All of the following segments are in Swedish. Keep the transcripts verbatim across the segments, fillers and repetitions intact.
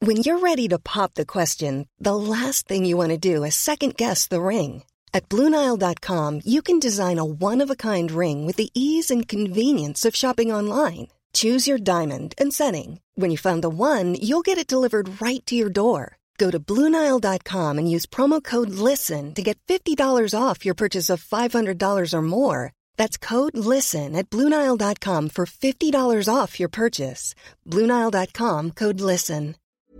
When you're ready to pop the question, the last thing you want to do is second-guess the ring. At Blue Nile dot com, you can design a one-of-a-kind ring with the ease and convenience of shopping online. Choose your diamond and setting. When you find the one, you'll get it delivered right to your door. Go to Blue Nile dot com and use promo code LISTEN to get fifty dollars off your purchase of five hundred dollars or more. That's code LISTEN at Blue Nile dot com for fifty dollars off your purchase. Blue Nile dot com, code LISTEN.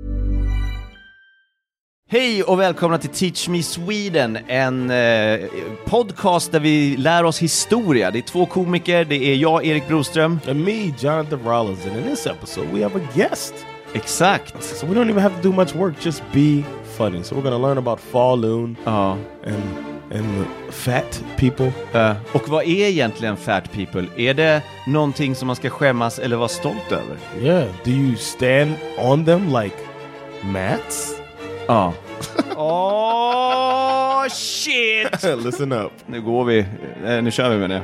Hej och välkomna till Teach Me Sweden, en eh, podcast där vi lär oss historia. Det är två komiker, det är jag, Erik Broström. And me, Jonathan Rollins. And in this episode we have a guest. Exakt. So we don't even have to do much work, just be funny. So we're going to learn about Falun ja. and, and fat people. Uh, och vad är egentligen fat people? Är det någonting som man ska skämmas eller vara stolt över? Yeah, do you stand on them like mats? Ja. Åh, oh, shit! Listen up. Nu går vi. Eh, nu kör vi med det.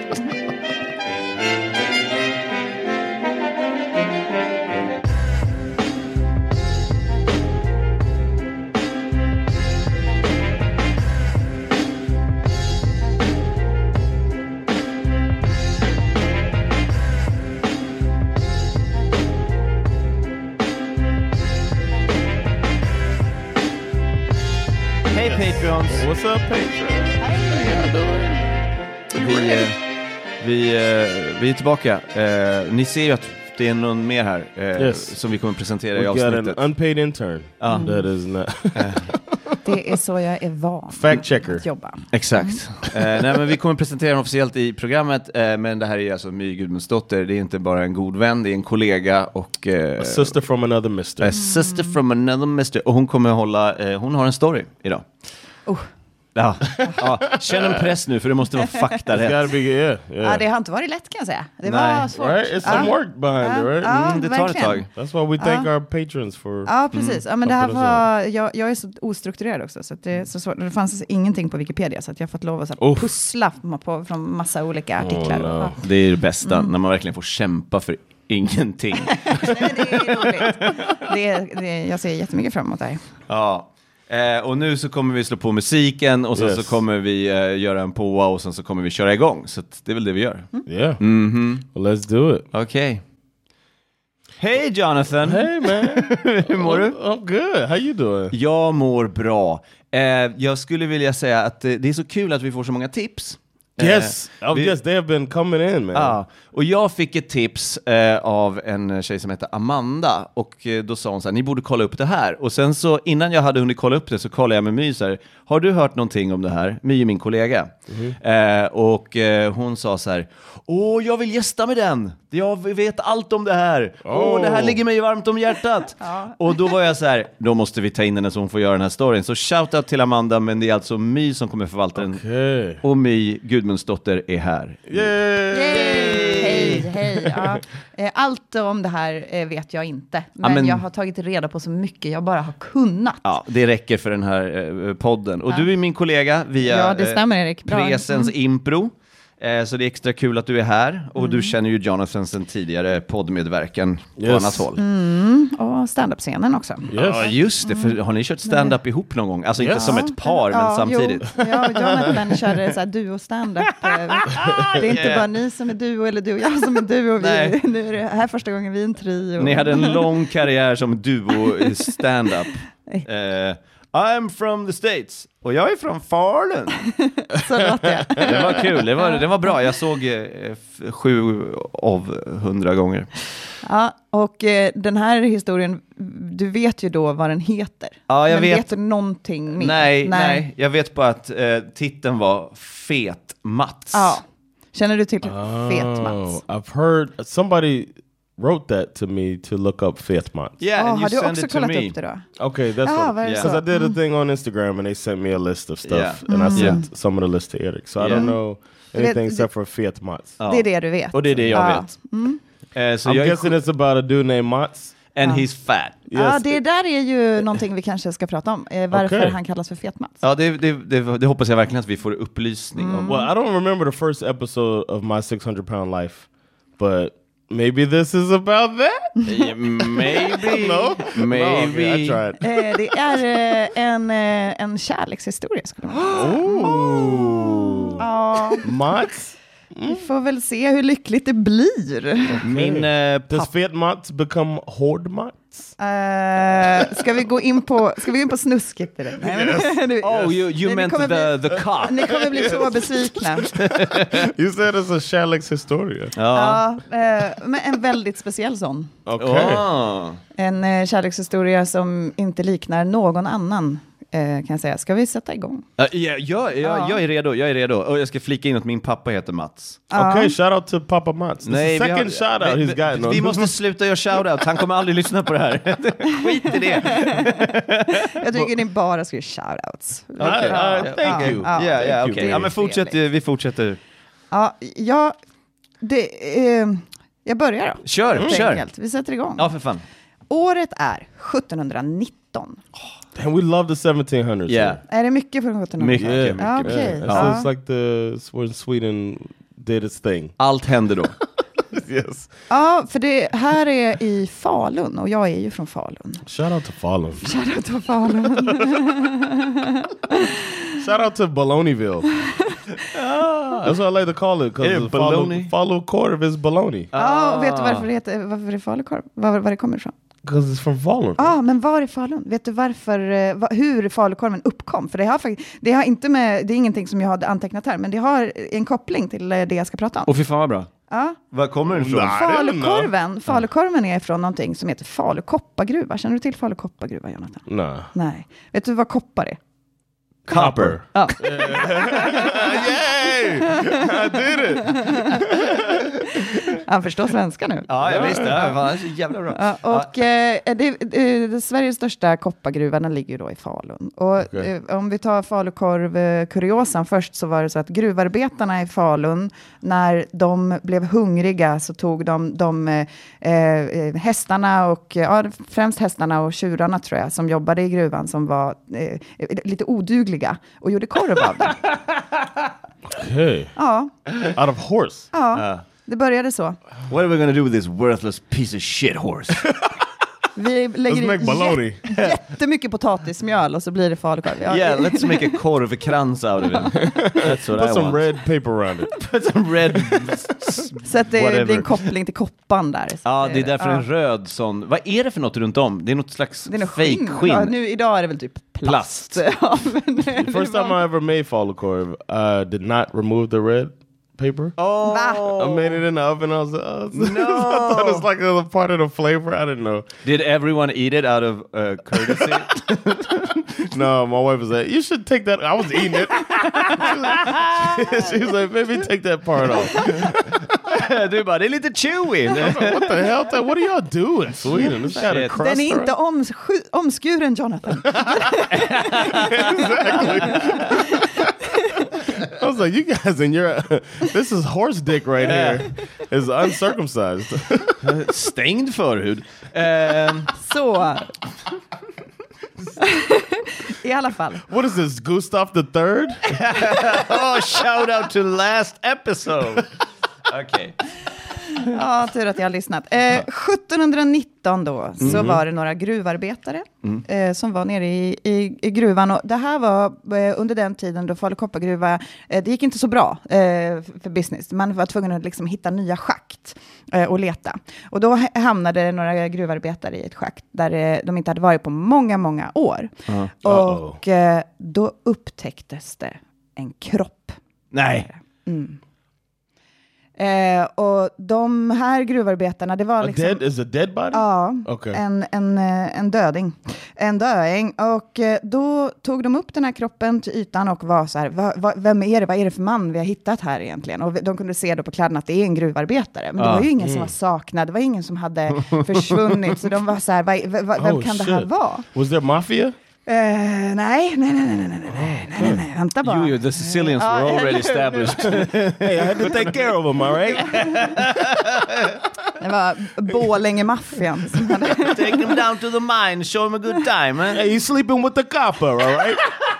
Patreons. What's up, Patreon? How you doing? Vi, eh, vi, eh, vi är tillbaka. Eh, ni ser ju att det är någon mer här eh, yes. som vi kommer presentera We i avsnittet. got an unpaid intern. Mm. That is not. Det är så jag är van Fact checker. att jobba. Exakt. Mm. eh, nej, men vi kommer presentera den officiellt i programmet. Eh, men det här är alltså My Gudmundsdotter. Det är inte bara en god vän, det är en kollega och eh, a sister from another mister. A sister from another mister. Och hon kommer hålla. Eh, hon har en story idag. Oh. Ja. ja, känn en press nu för det måste vara fakta rätt. Be, yeah, yeah. Ja, det har inte varit lätt kan jag säga. Det Nej. var svårt. Right? It's some ja. work behind ja. it, right? Ja, mm, det tar ett tag. That's why we thank ja. our patrons for. Ja, precis. Ja, men det här mm. var jag, jag är så ostrukturerad också så att det är så svårt. Det fanns alltså ingenting på Wikipedia så att jag har fått lov att så här, pussla på från massa olika artiklar. Oh, no. ja. Det är det bästa mm. när man verkligen får kämpa för ingenting. Nej, det är roligt. Det är, det är, jag ser jättemycket fram emot det här. Ja. Eh, och nu så kommer vi slå på musiken och sen yes. så kommer vi eh, göra en påa och sen så kommer vi köra igång. Så att det är väl det vi gör. Mm. Yeah. Mm-hmm. Well, let's do it. Okej. Okay. Hej Jonathan! Hey man! Hur mår du? I'm good. How you doing? Jag mår bra. Eh, jag skulle vilja säga att eh, det är så kul att vi får så många tips. Yes, eh, oh, vi, yes, they have been coming in, man. Ja, och jag fick ett tips eh, av en tjej som heter Amanda och eh, då sa hon så här, ni borde kolla upp det här. Och sen så innan jag hade hunnit kolla upp det så kollade jag med My så här, har du hört någonting om det här? My är min kollega. Mm-hmm. Eh, och eh, hon sa så här, åh jag vill gästa med den. Jag vet allt om det här. Åh, oh. oh, det här ligger mig varmt om hjärtat. Ja. Och då var jag så här, då måste vi ta in henne så hon får göra den här storyn. Så shoutout till Amanda, men det är alltså My som kommer förvalta okay. den. Och My Gudmundsdotter är här. Yay! Yay! Hej, hej. Ja. Allt om det här vet jag inte. Men, ja, men jag har tagit reda på så mycket jag bara har kunnat. Ja, det räcker för den här eh, podden. Och ja. du är min kollega via ja, det stämmer, Erik. Bra. Presens mm. Impro. Eh, så det är extra kul att du är här. Och mm. du känner ju Jonathan sen tidigare poddmedverkan yes. på annat håll. Mm. Och stand-up-scenen också. Yes. Ja, just det. För har ni kört stand-up mm. ihop någon gång? Alltså yes. inte som ett par, ja, men samtidigt. Jo. Ja, Jonathan körde så här duo stand-up. Det är inte yeah. bara ni som är duo eller du och jag som är duo. Vi, nu är det här första gången vi är en trio. Ni hade en lång karriär som duo i stand-up. Eh, I'm from the States. Och jag är från Falun. Så låter jag. Det var kul, det var, det var bra. Jag såg eh, sju av hundra gånger. Ja, och eh, den här historien, du vet ju då vad den heter. Ja, jag men vet. vet du någonting mer? Nej, nej, nej. Jag vet bara att eh, titeln var Fet Mats. Ja. Känner du till oh, Fet Mats? I've heard somebody wrote that to me to look up Fet Mats. Yeah, oh, and you har du send också it to kollat me. upp det då? Okay, that's ah, what, because yeah. I did a thing on Instagram and they sent me a list of stuff yeah. and mm. I sent yeah. some of the list to Eric. So yeah. I don't know anything det, except for Fet Mats. Ja. Det är det du vet. Och det är det jag ja. vet. Mm. Uh, so I'm guessing it's about a dude named Mats. And ja. he's fat. Yes. Ja, det där är ju någonting vi kanske ska prata om. Eh, varför okay. han kallas för Fet Mats. Ja, det, det, det, det hoppas jag verkligen att vi får upplysning mm. om. Well, I don't remember the first episode of my six hundred pound life, but Maybe this is about that? Yeah, maybe. No? Maybe. No, okay, I tried. Eh, det är eh, en, eh, en kärlekshistoria skulle man säga. Ooh. Ja, Mats? vi får väl se hur lyckligt det blir. Min eh, Does pappa... Fiat Mats become Horde Mats? Uh, ska vi gå in på ska vi gå in på snusket direkt? Nej, men, du, Oh, you, you ni meant kommer the, bli- the cock. Ni kommer bli så besvikna. You said it's a kärlekshistoria. Ja. Ja, eh, men en väldigt speciell sån. Okay. Oh. En eh, kärlekshistoria som inte liknar någon annan, eh, kan jag säga. Ska vi sätta igång? Uh, yeah, jag, jag, Ja. jag är redo, jag är redo. Och jag ska flika in att min pappa heter Mats. Okay, shout out to Papa Mats. This Nej, is vi second har- shout out vi, he's gotten. vi måste sluta göra shoutout. Han kommer aldrig lyssna på det här. Skit i det. Jag tycker ni bara ska göra shoutouts. Okay, uh, thank Ja, you. ja. Ja, ja, Thank okej. you. Ja, men fortsätt, vi fortsätter. Ja, ja det, eh, jag börjar då. Kör, Helt kör. enkelt. Vi sätter igång. Ja, för fan. Året är sjuttonhundranitton. And we love the seventeen hundreds. Yeah. Är det mycket från sjuttonhundra? Mycket, Yeah. mycket. Ja, mycket. okej. Yeah. Ja. So it's like the when Sweden did its thing. Allt händer då. Yes. Ja, för det här är i Falun och jag är ju från Falun. Shout out to Falun. Shoutout till Falun. Shout out to Baloneyville. That's what I like to call it Är det because baloney? Falu korv is baloney. Ja, vet du varför det heter, varför det är falukorv? Var, var det kommer ifrån? Because it's from Falun. Ja, men var i Falun? Vet du varför, eh, va, hur falukorven uppkom? För det har, fakt- det har inte med, det är ingenting som jag har antecknat här, men det har en koppling till eh, det jag ska prata om. Och fy fan vad bra. Ja. Var kommer den ifrån? Nej. Falukorven, falukorven är från någonting som heter Falu koppargruva. Känner du till Falu koppargruva, Jonathan? Nah. Nej. Vet du vad koppar är? Copper. Ja. Yay! I did it! Han förstår svenska nu. Ja, jag visste. Ja, fan, det är så jävla bra. Ja, och eh, det, det, det, Sveriges största koppargruva, den ligger ju då i Falun. Och Okej. eh, om vi tar falukorv-kuriosan först, så var det så att gruvarbetarna i Falun, när de blev hungriga så tog de, de eh, eh, hästarna och, ja, främst hästarna och tjurarna tror jag, som jobbade i gruvan, som var eh, lite odugliga och gjorde korv av det. Okay. Ja, Out of horse. ja. Det började så. What are we gonna do with this worthless piece of shit horse? Vi lägger Let's make i baloney. jä- jättemycket potatismjöl och så blir det falukorv. Ja, Yeah, let's make a korvkrans out of it. That's what Put I some want. red paper around it. Put some red... så att det whatever. blir en koppling till koppan där. Ja, det är därför Ja. en röd sån... Vad är det för något runt om? Det är något slags Det är nog fake skinn. skinn. Ja, nu, idag är det väl typ plast. Plast. Ja, men, det First var- time I ever made falu korv, I did not remove the red paper. Oh. Va? I made it in the oven. I was like, oh, no. I thought it was like a part of the flavor. I didn't know. Did everyone eat it out of uh, courtesy? No, my wife was like, you should take that. I was eating it. She was like, maybe take that part off. Du bara, det är lite chewy. What the hell? What do y'all do in Sweden? This got a Shit. crust. Den är around- inte omsku- omskuren, Jonathan. I was like, you guys and your this is horse dick right here is uncircumcised. Stängd förhud. Ehm, Så. I alla fall. What is this, Gustav the Third? oh, shout out to last episode. Okej. Ja, tur att jag har lyssnat. Eh, sjuttonhundranitton då, så var det några gruvarbetare eh, som var nere i, i, i gruvan. Och det här var eh, under den tiden då Falu koppargruva, eh, det gick inte så bra eh, för business. Man var tvungen att liksom hitta nya schakt eh, och leta. Och då ha- hamnade några gruvarbetare i ett schakt där eh, de inte hade varit på många, många år. Och eh, då upptäcktes det en kropp. Nej. Eh, och de här gruvarbetarna, det var A liksom... dead is a dead body? Ja, Okej. en, en, eh, en döding. En döing. Och eh, då tog de upp den här kroppen till ytan och var så här, va, va, vem är det? Vad är det för man vi har hittat här egentligen? Och de kunde se då på kläderna att det är en gruvarbetare. Men det Ja. var ju ingen som var saknad. Det var ingen som hade försvunnit. Så de var så här, va, va, vem Oh, kan det här shit. vara? Was there mafia? Eh, nej, nej, nej, nej, nej, nej, nej, nej, nej, vänta bara. You, you, the Sicilians were already established. Hey, I had to take care of him, all right? Det var Borlänge-maffian som hade... Take them down to the mine, show them a good time. Eh? Hey, you sleeping with the copper, all right?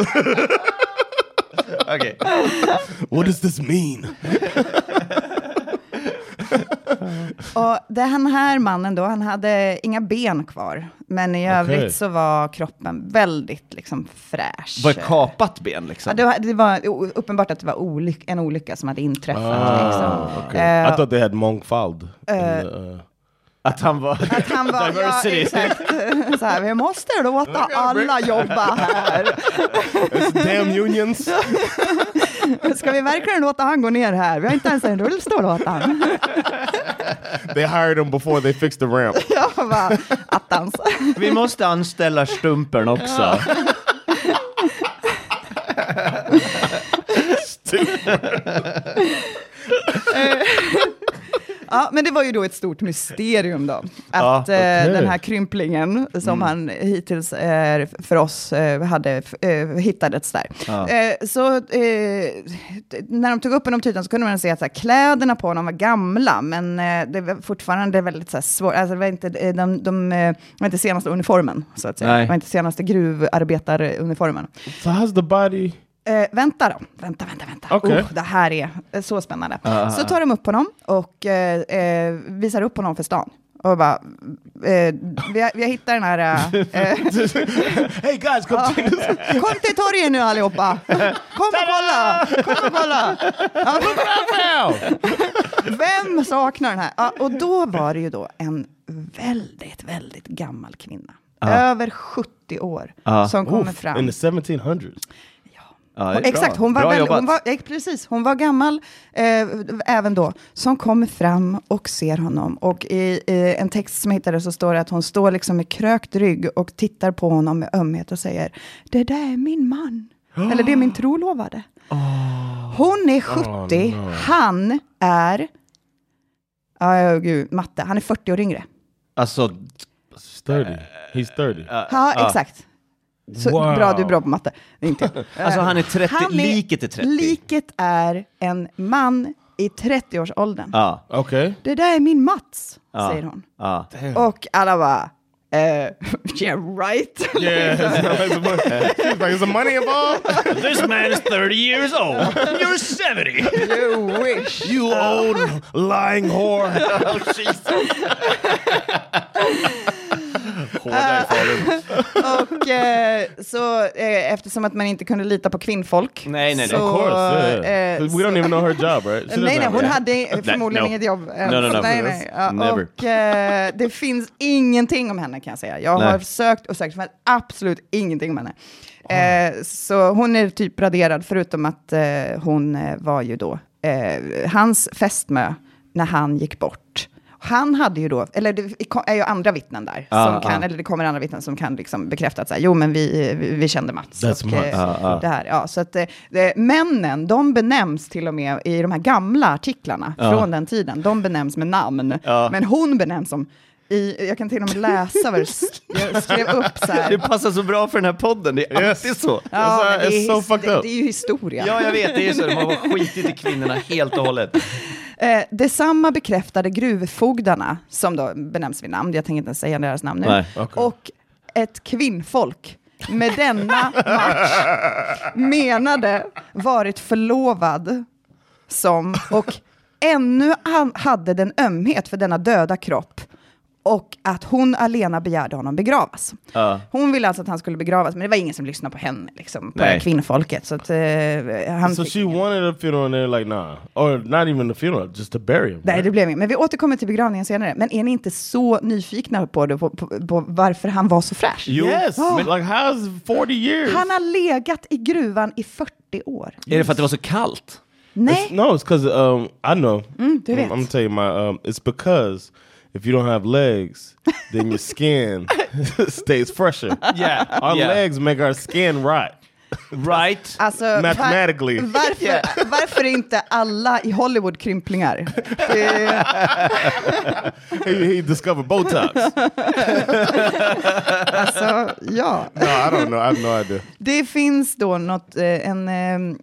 Okej. What does this mean? och den här mannen då, han hade inga ben kvar. Men i övrigt okay. så var kroppen väldigt liksom fräsch. Var ett kapat ben liksom? Ja, det, var, det var uppenbart att det var olyck, en olycka som hade inträffat. Ah, liksom. okay. uh, I thought they had mångfald. Uh, uh, Att han var, att han var diversity. Ja, exakt. Så här, vi måste låta alla jobba här. Damn unions. Ska vi verkligen låta han gå ner här? Vi har inte ens en rullstol åt han. They hired him before they fixed the ramp. Ja, bara attans. Vi måste anställa stumpen också. Ja, men det var ju då ett stort mysterium då. Att ja, okay. eh, den här krymplingen som mm. han hittills eh, för oss eh, hade eh, hittades där. Ja. Eh, så eh, när de tog upp honom till ytan så kunde man se att så här, kläderna på honom var gamla, men eh, det var fortfarande väldigt så här, svårt. Alltså, det var inte de, de, de, de var inte senaste uniformen, så att säga. Nej. Det var inte senaste gruvarbetaruniformen. So how's the body? Uh, vänta då, vänta, vänta, vänta. Okay. Oh, det här är uh, så spännande. Uh, så tar de upp honom och uh, uh, visar upp honom för stan. Och bara, uh, vi, har, vi har hittat den här... Uh, hey guys, kom uh, till kom till torgen nu allihopa. Kom och kolla, kom och kolla. Vem saknar den här? Uh, och då var det ju då en väldigt, väldigt gammal kvinna. Uh. Över sjuttio år uh. som kommer Oof, fram. In the seventeen hundreds. Ja, hon, exakt, hon var, väl, hon var eh, precis, hon var gammal eh, även då, som kommer fram och ser honom, och i eh, en text som jag hittade så står det att hon står liksom med krökt rygg och tittar på honom med ömhet och säger, det där är min man, oh. eller det är min trolovade. Oh. Hon är sjuttio, oh, no. Han är ja, oh, gud, matte, han är fyrtio år yngre. Alltså thirty. He's thirty. Uh, ja, uh. exakt. Så wow. Bra, du är bra på matte. Inte. Alltså han är trettio, han är, liket är trettio. Liket är en man i trettio-årsåldern. Ja. Okay. Det där är min Mats, ja. säger hon. Ja. Och alla bara, uh, yeah, right. Yeah, she's like, is the money involved? This man is thirty years old. You're seventy. You wish. You old lying whore. Oh, Jesus. och eh, så eh, eftersom att man inte kunde lita på kvinnfolk. Nej, nej, så, of course. Yeah. Uh, we don't even know her job, right? She nej, nej, hon hade förmodligen no. inget jobb. No, no, no, nej, nej. Ja, och eh, det finns ingenting om henne, kan jag säga. Jag nej. har sökt och sökt, men absolut ingenting om henne. Oh. Eh, så hon är typ raderad, förutom att eh, hon eh, var ju då eh, hans fästmö när han gick bort. Han hade ju då, eller det är ju andra vittnen där, ah, som kan, ah. eller det kommer andra vittnen som kan liksom bekräfta att så här, jo men vi, vi, vi kände Mats. That's och, Mats. Ah, ah. Det här, ja, så att det, männen, de benämns till och med i de här gamla artiklarna ah. från den tiden, de benämns med namn, ah. men hon benämns som I, jag kan till och med läsa vad jag skrev upp så här. Det passar så bra för den här podden, det är yes. alltid så. Ja, alltså, det, är so his, det, det är ju historia. Ja, jag vet, det är så. De har skitit i kvinnorna helt och hållet. Eh, detsamma bekräftade gruvfogdarna, som då benämns vid namn, jag tänker inte säga deras namn nu. Nej, okay. Och ett kvinnfolk med denna match menade varit förlovad som, och ännu han hade den ömhet för denna döda kropp. Och att hon alena begärde honom begravas. Uh. Hon ville alltså att han skulle begravas, men det var ingen som lyssnade på henne, liksom, på det kvinnfolket. Så att, uh, han so she wanted a funeral and they're like, nah. Or not even a funeral, just to bury him. Nej, right? Det blev inget. Men vi återkommer till begravningen senare. Men är ni inte så nyfikna på det, på, på, på varför han var så fräsch? Yes, oh. But like how's forty years? Han har legat i gruvan i fyrtio år. Är det för att det var så kallt? Nej. It's, no, it's because, um, I know. Mm, du vet. I'm, I'm telling you, my, um, it's because if you don't have legs, then your skin stays fresher. Yeah, our yeah. legs make our skin rot. Right? Alltså, mathematically. Var, varför, yeah. varför är inte alla i Hollywood krymplingar? he, he discovered Botox. Alltså, ja. No, I don't know. I have no idea. Det finns då något, en, en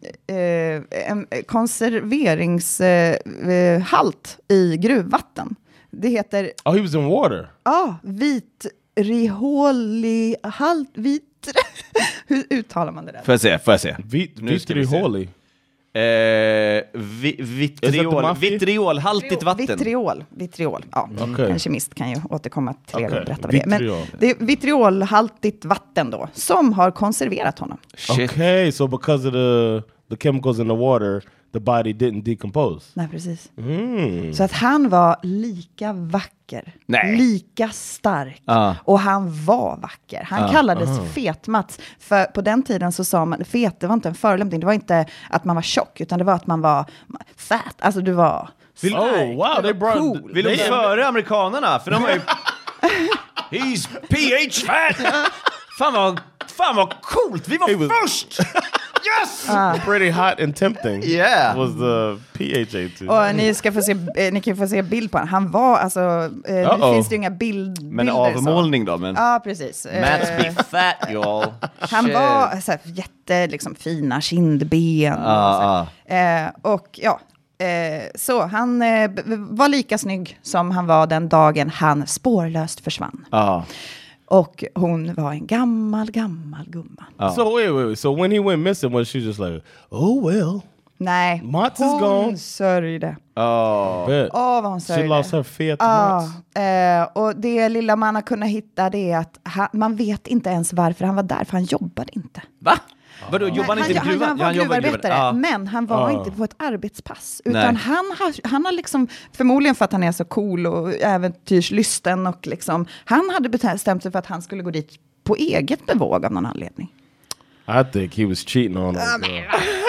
konserveringshalt i gruvvatten. Det heter... Oh, he was in water. Ja, ah, vitrihålig halt, vit... Hur uttalar man det där? Får jag se, får jag se. Vit, vitrihålig. Eh, vi, vitriol, vitriolhaltigt vatten. Vitriol, vitriol. Ja, okay. En kemist kan ju återkomma till er okay. och berätta vad det är. Men vitriol. det är vitriolhaltigt vatten då, som har konserverat honom. Shit. Okay, so because of the, the chemicals in the water, the body didn't decompose. Nej, precis. Mm. Så att han var lika vacker, Nej. lika stark Ah. och han var vacker. Han Ah. kallades Ah. Fet-Mats. För på den tiden så sa man, fet, det var inte en förolämpning, det var inte att man var tjock, utan det var att man var fat. Alltså du var Vill, Oh, wow, they brought... cool. vill de they- före amerikanerna? För de har ju... He's P H fat! Fan vad, fan vad coolt! Vi var He was- först! Yes! Pretty hot and tempting. Yeah. Was the P H A too. Och ni ska få se, eh, ni kan få se bild på honom. Han var alltså, eh, nu Uh-oh. finns det ju inga bild, Men bilder. avmålning då? Men... Så. Ja, precis. Eh, Mats be fat, y'all. Han Shit. var så här, jätte liksom, fina kindben. och, Ah, så här. Eh, och ja, eh, så han eh, b- var lika snygg som han var den dagen han spårlöst försvann. ah. Och hon var en gammal, gammal gumma. Ah. So wait, wait, wait. So when he went missing, was she just like, oh well? Nej, Mats is hon gone. sörjde. Oh. Bet. Åh, vad hon She sörjde. lost her fet Ja, Mats. eh, och det lilla man har kunnat hitta det är att han, man vet inte ens varför han var där, för han jobbade inte. Va? Vadå, jobbar han Nej, inte i han, gruvan? han, han var Ja, jobbar i gruvarbetare, gruvan. Ah. men han var Ah. inte på ett arbetspass. Utan Nej. han har, han har liksom, förmodligen för att han är så cool och äventyrslysten, och liksom, han hade bestämt sig för att han skulle gå dit på eget bevåg av någon anledning. I think he was cheating on her. girl.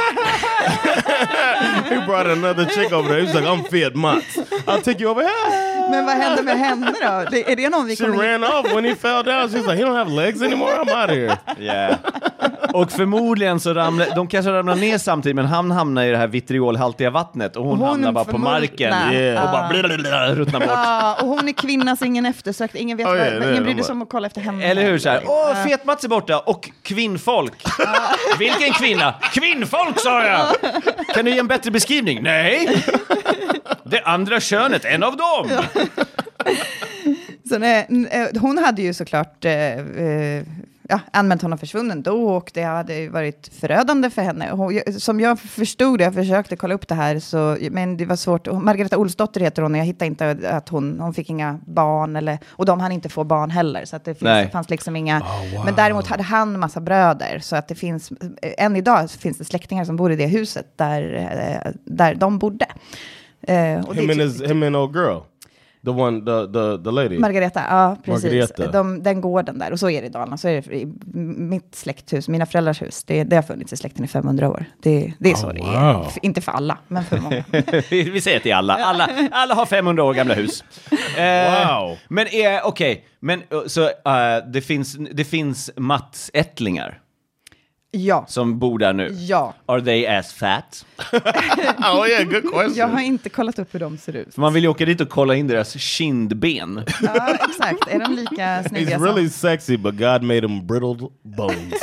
He brought another chick over there. He was like, I'm fet Mats. I'll take you over here. Men vad hände med henne då? Det, är det någon vi She kommer ran off when he fell down. She's like, he don't have legs anymore. I'm out of here. Yeah. Och förmodligen så ramlar, de kanske ramlar ner samtidigt, men han hamnar i det här vitriolhaltiga vattnet och hon, Hon hamnar bara på förmod- marken Nej. Yeah. och bara blablabla, ruttnar bort. Ja, och hon är kvinna så ingen eftersökt, ingen vet Oh, vad, yeah, ingen yeah, bryr de sig om att kolla efter henne. Eller hur? Så här, åh, fet-Mats är borta och kvinnfolk. Vilken kvinna? Kvinnfolk, sa jag! Kan du ge en bättre beskrivning? Nej! Det andra könet, en av dem! Så, nej, n- eh, hon hade ju såklart eh, eh, ja, anmält honom försvunnen då, och det hade ju varit förödande för henne. Hon, som jag förstod det, jag försökte kolla upp det här, så, men det var svårt. Margareta Olsdotter heter hon, och jag hittade inte att hon, hon fick inga barn, eller, och de hann inte få barn heller, så att det finns, fanns liksom inga. Oh, wow. Men däremot hade han massa bröder, så att det finns, än idag finns det släktingar som bor i det huset där, eh, där de bodde. Eh, och Him det- and his, him and old girl. The one, the, the, the lady. Margareta, ja precis. Margareta. De, den gården där, och så är det i Dalarna, så är det i mitt släkthus, mina föräldrars hus, det, det har funnits i släkten i femhundra år. Det, det är så Oh, det är. wow. F- inte för alla, men för många. Vi säger till alla. Alla, alla har femhundra år gamla hus. Eh, Wow. Men eh, okej, men eh, så eh, det finns det finns Mats-ättlingar Ja, som bor där nu. ja. Are they as fat? Oh yeah, good question. Jag har inte kollat upp hur de ser ut. För man vill ju åka dit och kolla in deras kindben. Ja, exakt. Är de lika snygga He's really som... sexy, but God made him brittled bones.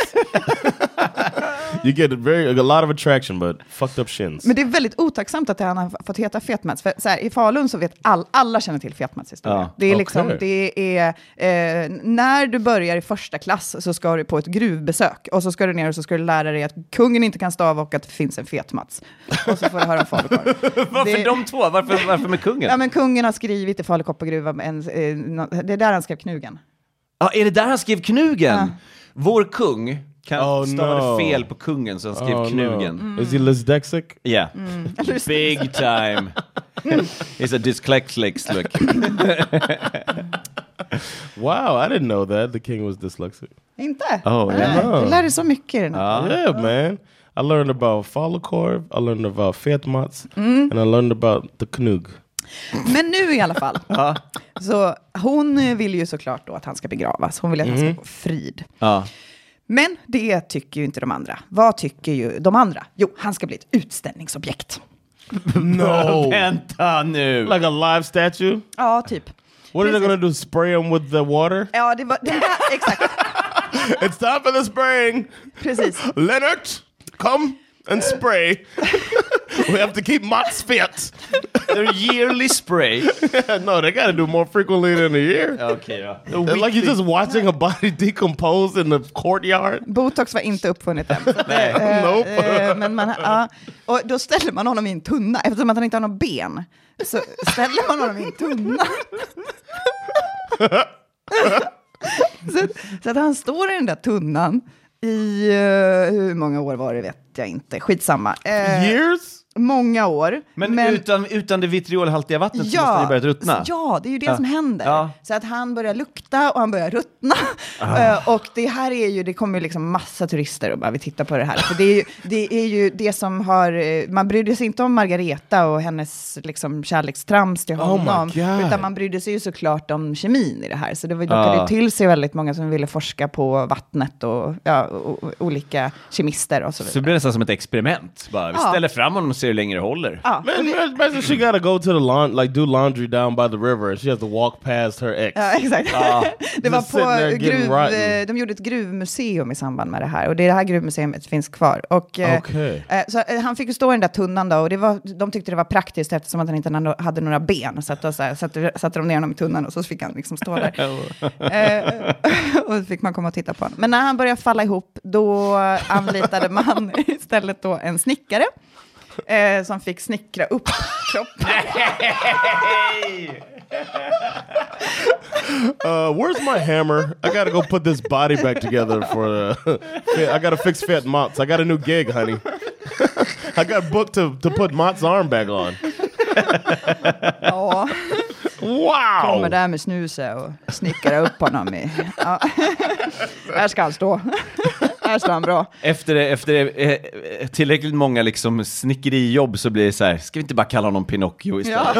You get a very a lot of attraction, but fucked up shins. Men det är väldigt otacksamt att han har fått heta Fet-Mats. För så här, i Falun så vet all, alla känner till Fet-Mats historia. Ja, det är liksom, okej. det är, eh, när du börjar i första klass så ska du på ett gruvbesök. Och så ska du ner och så ska du lära dig att kungen inte kan stava och att det finns en Fet-Mats. Och så får du höra om falukorv. Varför Det- de två? Varför, varför med kungen? Ja, men kungen har skrivit i Falukoppargruva, en, eh, nå- det är där han skrev Knugen. Ja, är det där han skrev Knugen? Ja. Vår kung kan Oh, stavade no. fel på kungen, så han skrev Oh, Knugen. no. Is he dyslexic? Yeah. Big time. He's a dyslexic look. Wow, I didn't know that the king was dyslexic. Inte? Oh, Nej, yeah. Du lär dig så mycket i den här. Ja. Yeah, man. I learned about falukorv, I learned about fetmats, and I learned about the knug. Men nu i alla fall. Ja. Så hon eh, vill ju såklart då att han ska begravas. Hon vill att han ska få frid. Ja. Men det tycker ju inte de andra. Vad tycker ju de andra? Jo, han ska bli ett utställningsobjekt. No. Vänta nu. Like a live statue? Ja, typ. What are they Precis. gonna do? Spray him with the water? Ja, det var det där, exakt. It's time for the spraying. Precis. Leonard, come and spray. We have to keep moths fit. They're yearly spray. No, they gotta do more frequently than a year. Okay, då. It's like you're just watching a body decompose in the courtyard. Botox var inte uppfunnet än. Så att, eh, Nope. eh, men man, ja, och då ställer man honom i en tunna, eftersom att han inte har någon ben. Så ställer man honom i en tunna. så, så att han står i den där tunnan i, uh, hur många år var det vet jag inte, skitsamma. Uh, Years? Många år. Men, men utan, utan det vitriolhaltiga vattnet ja, så måste det börja ruttna. Ja, det är ju det ja. som händer. Ja. Så att han börjar lukta och han börjar ruttna. Ah. uh, och det här är ju, det kommer ju liksom massa turister och bara vi tittar på det här. För det är ju det, är ju det som har, man brydde sig inte om Margareta och hennes liksom kärlekstrams till honom. Oh utan man brydde sig ju såklart om kemin i det här. Så det lockade ah. till sig väldigt många som ville forska på vattnet och, ja, och, och olika kemister och så vidare. Så det blir nästan som ett experiment. Bara, vi Ja. ställer fram honom och ser hur länge det håller. Ja. Man, imagine she gotta go to the lawn, like do laundry down by the river, and she has to walk past her ex. Ja, exakt. Ah. Det var Just sitting there på getting gruv, rotten. de gjorde ett gruvmuseum i samband med det här. Och det, det här gruvmuseet finns kvar. Och, eh, Okay. eh, så, eh, han fick ju stå i den där tunnan då. Och det var, de tyckte det var praktiskt eftersom att han inte hade- hade några ben. Så, att då, så här, satte, satte de ner honom i tunnan och så fick han liksom stå där. eh, och så fick man komma och titta på honom. Men när han började falla ihop, då anlitade man istället då en snickare. Eh, som fick snickra upp kroppen. Uh, where's my hammer? I gotta go put this body back together for. Uh, I gotta fix Fat Mott's. I got a new gig, honey. I got booked to to put Mott's arm back on. Ja. Wow! Kommer där med snuse och snickra upp honom i. Ja. Här ska han stå. Här står han bra. Efter, efter eh, tillräckligt många liksom snickerijobb så blir det så här, ska vi inte bara kalla honom Pinocchio istället?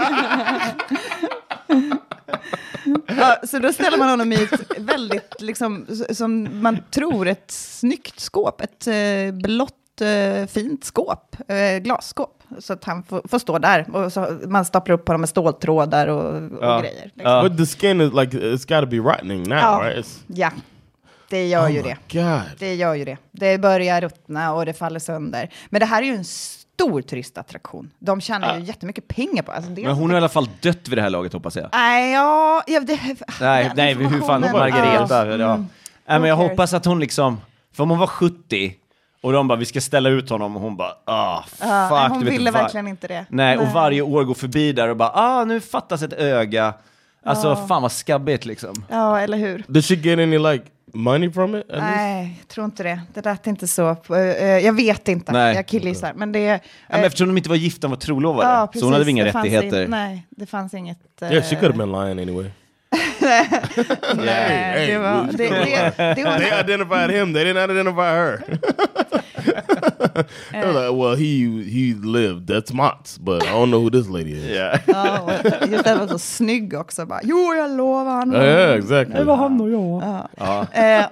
Ja. Ja, så då ställer man honom i ett väldigt, liksom, som man tror, ett snyggt skåp. Ett eh, blått, eh, fint skåp. Eh, glasskåp. Så att han får, får stå där. Och så, man staplar upp honom med ståltrådar och, och Ja. grejer. Liksom. Ja. But the skin is like it's got to be rotting now, Ja. right? It's, Ja, det gör ju oh my det. God. Det gör ju det. Det börjar ruttna och det faller sönder. Men det här är ju en stor turistattraktion. De tjänar ju jättemycket pengar på. Alltså, det är Men hon har i alla fall dött vid det här laget, hoppas jag. Nej, ja... ja det, Nej, den nej hur fan informationen- Margareta. Ja. Ja. Mm. Nej, men jag Okay. hoppas att hon liksom, för om hon var sjuttio och de bara, vi ska ställa ut honom och hon bara, ah, fuck. Ja, nej, hon du vet ville var- verkligen inte det. Nej, och varje år går förbi där och bara, ah, nu fattas ett öga. Alltså, fan vad skabbigt liksom. Ja, eller hur? Did she get any like money from it? at least? Nej, jag tror inte det. Det lät inte så. Uh, jag vet inte. Nej. Jag killgissar. Men det... Ja, men eftersom de inte var gifta, de var trolovade. ja, så precis. hon hade väl inga Det fanns rättigheter. In, nej, det fanns inget... Uh, Yeah, she could have been lying anyway. nej, Hey, det var... Det, det, det, det var They identified him. They didn't identify her. They were like, well, he he lived. That's Mott's, but I don't know who this lady is. Yeah. ja, och just det var så snygg också. Bara, jo, jag lovar. Han var- Yeah, yeah, exactly. Det var han och jag. Ja. Ja. Eh,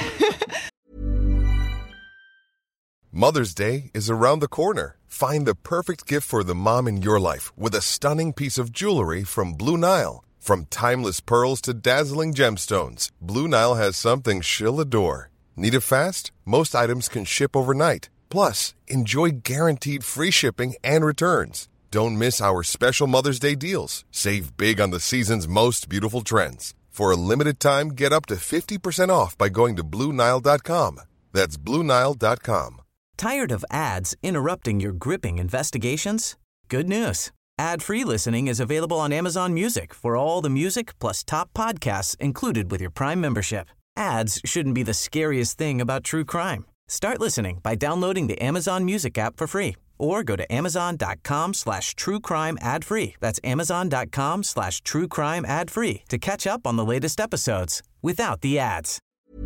Mother's Day is around the corner. Find the perfect gift for the mom in your life with a stunning piece of jewelry from Blue Nile. From timeless pearls to dazzling gemstones, Blue Nile has something she'll adore. Need it fast? Most items can ship overnight. Plus, enjoy guaranteed free shipping and returns. Don't miss our special Mother's Day deals. Save big on the season's most beautiful trends. For a limited time, get up to fifty percent off by going to Blue Nile dot com. That's Blue Nile dot com. Tired of ads interrupting your gripping investigations? Good news. Ad-free listening is available on Amazon Music for all the music plus top podcasts included with your Prime membership. Ads shouldn't be the scariest thing about true crime. Start listening by downloading the Amazon Music app for free or go to amazon.com slash true crime ad free. That's amazon.com slash true crime ad free to catch up on the latest episodes without the ads.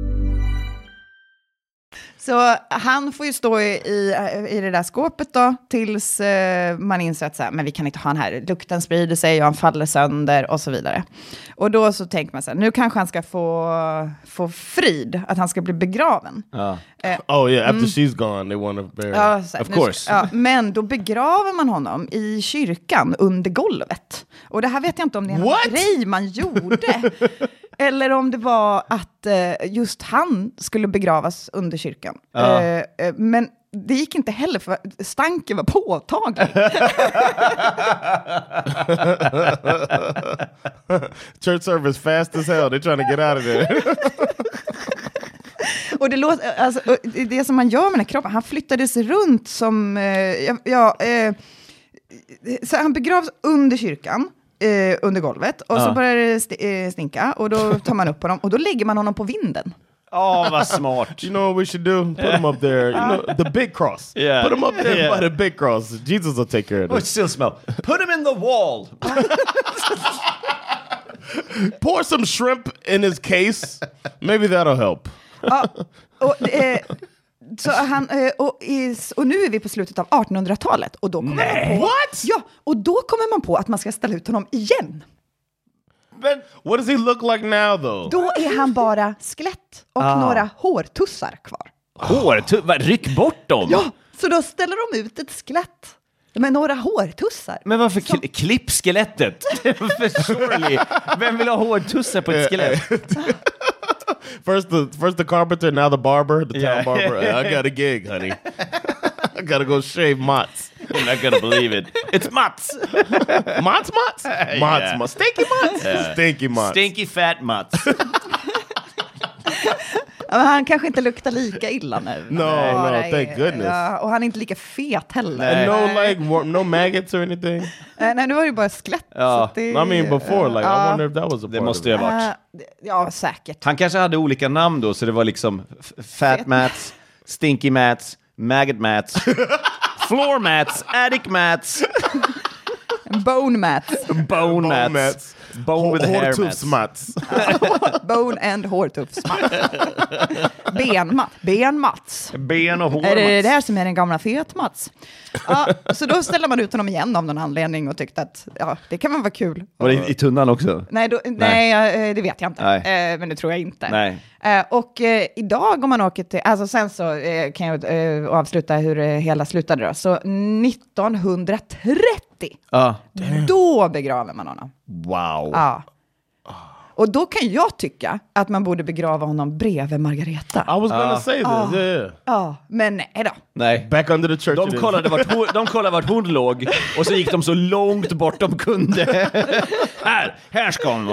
Så han får ju stå i, i, i det där skåpet då, tills eh, man inser att så här, men vi kan inte ha han här. Lukten sprider sig och han faller sönder och så vidare. Och då så tänker man så här, nu kanske han ska få, få frid, att han ska bli begraven. Ja. Eh, Oh yeah, after she's gone, they want to bury her. Ja, så här, Of nu- course. Ja, men då begraver man honom i kyrkan under golvet. Och det här vet jag inte om det är någon What? grej man gjorde. Eller om det var att eh, just han skulle begravas under kyrkan. Ja. Eh, eh, men det gick inte heller för stanken var påtaglig. Church service fast as hell. They're trying to get out of there. Och det, låter, alltså, det som man gör med den här kroppen, han flyttades runt som, eh, ja, ja eh, så han begravs under kyrkan, eh, under golvet, och ja. så börjar det st- eh, stinka, och då tar man upp honom, och då lägger man honom på vinden. Åh, oh, vad smart. You know what we should do? Put him up there. You know, the big cross. Yeah. Put him up there yeah. by the big cross. Jesus will take care of Oh, it. it still smells. Put him in the wall. Pour some shrimp in his case. Maybe that'll help. Ja, och, eh, så han, eh, och, is, och nu är vi på slutet av artonhundratalet, och då kommer Nej. man på, What? ja, och då kommer man på att man ska ställa ut honom igen. But what does he look like now, though? Då är han bara skelett och Ah. några hårtussar kvar. Hår? Tu- va, ryck bort dem. Ja, så då ställer de ut ett skelett med några hårtussar. Men varför kli- klipp skelettet? Surely. Vem vill ha hårtussar på ett skelett? First the first the carpenter, now the barber, the town Yeah. barber. I got a gig, honey. I gotta go shave Mats. You're not gonna believe it. It's Mats. Mats, Mats, Mats, Yeah. Mats, stinky Mats, Yeah. stinky Mats. Stinky fat Mats. Ja, men han kanske inte luktar lika illa nu. No, Ja, no, nej. thank goodness. Ja, och han är inte lika fet heller. And no like wor- no maggots or anything. Eh, nej, nu var det ju bara skelett. Ja. så att det, I mean before, like I ja. wonder if that was a part Det måste of ju it. ha varit. Eh, ja, säkert. Han kanske hade olika namn då, så det var liksom f- Fat Mats, Stinky Mats, Maggot Mats, Floor Mats, Attic Mats, Bone Mats. Bone Mats, Mats. Bone with hair Hårtufs Mats. Mats. Bone and hårtuffs-Mats. Ben-Mats. Ben-Mats. Ben och hår Är det det Mats. där som är den gamla fet-Mats? Ja, så då ställer man ut honom igen av någon anledning och tyckte att ja, det kan väl vara kul. Var det i, i tunnan också? Nej, då, nej. nej, det vet jag inte. Nej. Eh, men det tror jag inte. Nej. Eh, och eh, idag om man åker till, alltså sen så eh, kan jag eh, avsluta hur det hela slutade då. Så nittonhundratrettio, Ja. då begraver man honom. Wow. Ja. Och då kan jag tycka att man borde begrava honom bredvid Margareta. I was gonna Ah. say this. Ah. Yeah, yeah. Ja, men nej då. Nej. Back under the church. De it is. kollade, vart hon, de kollade vart hon låg, och så gick de så långt bort de kunde. här, här ska hon vara.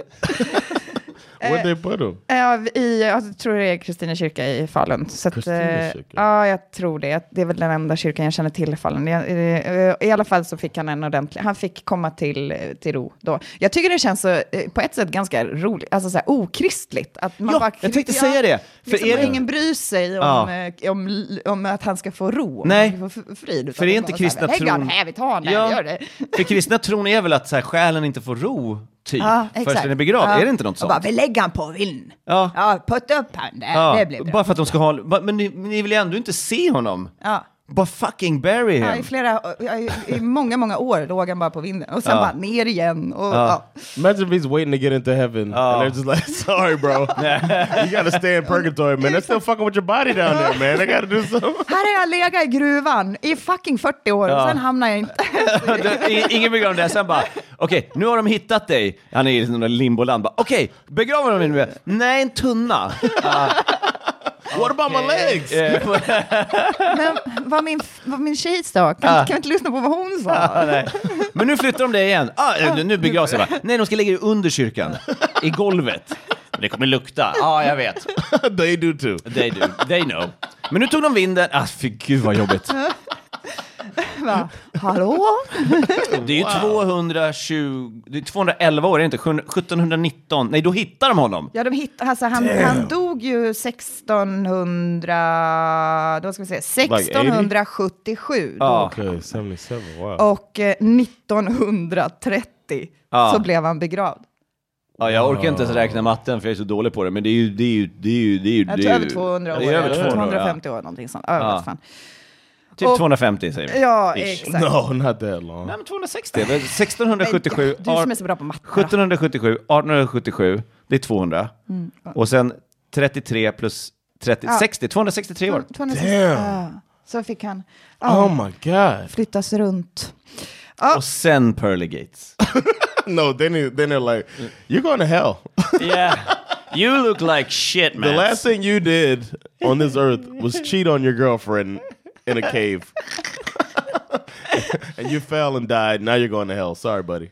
Where'd they put him? Ja, i, jag tror det är Kristina kyrka i Falun. Så att, Kristina eh, kyrka? ja, jag tror det. Det är väl den enda kyrkan jag känner till i Falun. Jag, eh, I alla fall så fick han en ordentlig... Han fick komma till, till ro då. Jag tycker det känns så, eh, på ett sätt ganska roligt, alltså så här okristligt. Att man Ja, bara, jag tänkte säga det. För Liksom, är det- ingen bryr sig om, Ja. eh, om, om att han ska få ro. Om Nej. han ska få f- frid. utan För det är det inte bara kristna så här, lägg han tron- här, vi tar den, Ja. gör det. För kristna tron är väl att så här, själen inte får ro, typ, Ja, förrän exakt. den är begravd. Ja. Är det inte något Och sånt? bara, vi lägger han på vinden. Ja. Ja, putta upp han där, Ja, det blir bra. bara för att de ska ha... ba- Men ni, ni vill ju ändå inte se honom. Ja. Bara fucking bury Ja, him. i, flera, i, I många, många år låg han bara på vinden. Och sen Ja. bara ner igen. Och, Ja. ja. Imagine if he's waiting to get into heaven, Oh. and they're just like, "Sorry, bro, you gotta stay in purgatory, man. They're still fucking with your body down there, man. I gotta do something." Här har jag legat i gruvan i fucking fyrtio år. Ja. Och sen hamnar jag inte... Det- i- Ingen begrav det, sen bara, okej, nu har de hittat dig. Han är i någon limboland, bara, okej, begraver de mig? Nej, en tunna. Ah, What about my legs? eh, Men vad min, vad min tjej sa, kan, Ah. kan vi inte lyssna på vad hon sa? nej. Men nu flyttar de det igen. Ah, eh, nu begravs jag bara. Nej, de ska lägga det under kyrkan. I golvet. Det kommer lukta. Ja, ah, jag vet. They do too. They do. They know. Men nu tog de vinden. Ah, fy gud vad jobbigt. Va? Hallå? Det är ju tvåhundratjugo, det är tvåhundraelva år, är det inte? sjuttonhundranitton. Nej, då hittar de honom. Ja, de hittade, alltså, han, han dog ju sextonhundra... Då ska vi se, sextonhundrasjuttiosju. Ja. Okay, seventy-seven. Wow. Och eh, nittonhundratrettio Ja. så blev han begravd. Ja, jag orkar inte ens räkna matten för jag är så dålig på det, men det är ju, det är ju, det är ju, det är ju, Jag det tror är över ju- tvåhundra år. Det är över tvåhundra, tvåhundrafemtio år, någonting sånt. Ja, Ja. vad fan. Typ Och- tvåhundrafemtio säger vi. Ja, Ish. exakt. No, not that long. Nej, men tvåhundrasextio. sextonhundrasjuttiosju. Du som är så bra på matte. sjuttonhundrasjuttiosju, artonhundrasjuttiosju, det är tvåhundra. Och sen trettiotre plus trettio, Ja. sextio, tvåhundrasextiotre år. tvåhundrasextio. Damn. Ja, så fick han ja, Oh my god. flyttas runt. Ja. Och sen Pearly Gates. No, then he, then they're like, "You're going to hell." Yeah. You look like shit, man. The last thing you did on this earth was cheat on your girlfriend in a cave. And you fell and died. Now you're going to hell. Sorry, buddy.